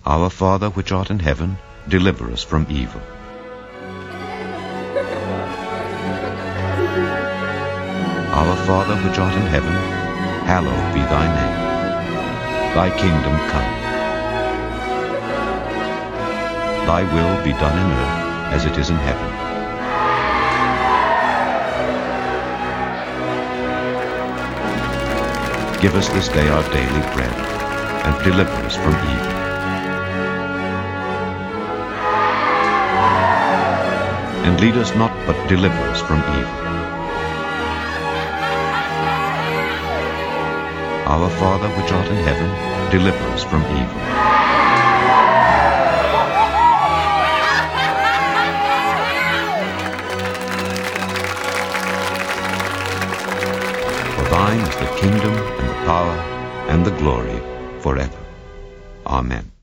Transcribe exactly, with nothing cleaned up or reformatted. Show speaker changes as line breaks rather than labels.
Our Father which art in heaven, deliver us from evil. Our Father which art in heaven, hallowed be thy name. Thy kingdom come. Thy will be done in earth as it is in heaven. Give us this day our daily bread, and deliver us from evil. And lead us not, but deliver us from evil. Our Father which art in heaven, deliver us from evil. For thine is the kingdom, and the power, and the glory, forever. Amen.